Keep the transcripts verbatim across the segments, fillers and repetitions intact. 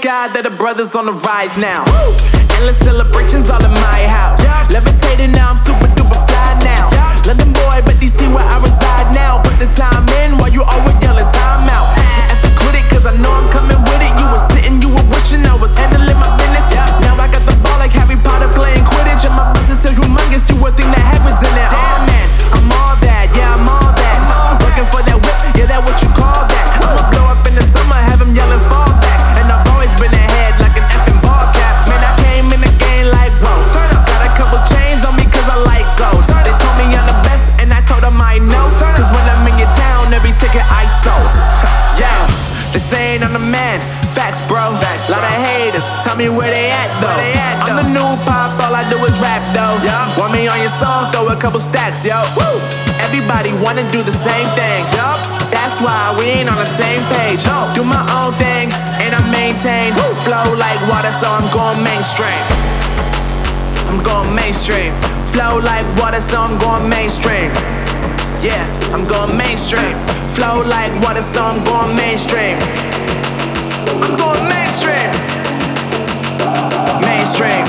God that the brothers on the rise now. Woo! Endless celebrations all in my house. Yeah. Levitating now, I'm super duper fly now. Yeah. London boy, but D C where I reside now. Put the time in while you always yelling time out. And for quit it, cause I know I'm coming with it. You were sitting, you were wishing I was handling my business. Yeah. Now I got the ball like Harry Potter playing Quidditch. And my business is humongous, you would think that happens in there. Damn man, I'm all that, yeah, I'm all that. Working for that whip, yeah, that what you call that. I'ma blow up in the summer, have him yelling fall back. And I've always been ahead like an effing ball cap. Man, I came in the game like, whoa. Got a couple chains on me cause I like gold. They told me I'm the best and I told them I know. Cause when I'm in your town, every ticket I sold. Yeah, they saying I'm the man. Facts, bro. Facts, lot of haters. Tell me where they at though. They at, though. I'm the new pop, all I do is rap though. Yeah. Want me on your song? Throw a couple stacks, yo. Woo. Everybody wanna do the same thing. Yup. That's why we ain't on the same page. No. Do my own thing and I maintain. Woo. Flow like water, so I'm going mainstream. I'm going mainstream. Flow like water, so I'm going mainstream. Yeah, I'm going mainstream. Flow like water, so I'm going mainstream. I'm going mainstream. Mainstream.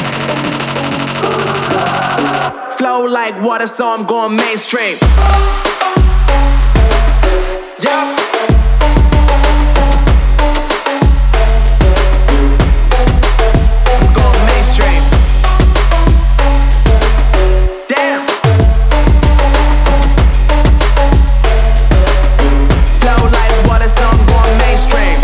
Flow like water, so I'm going mainstream. Yeah. I'm going mainstream. Damn. Flow like water, so I'm going mainstream.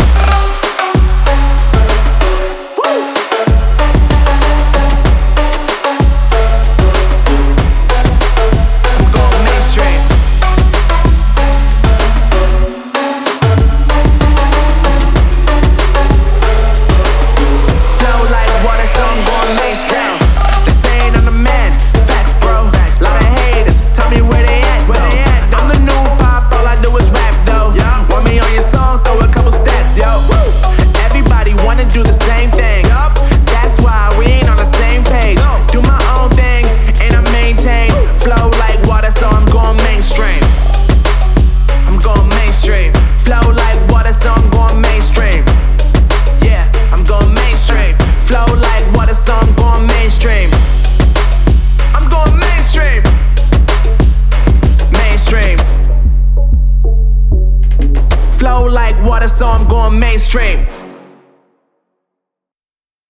Flow like water, so I'm going mainstream.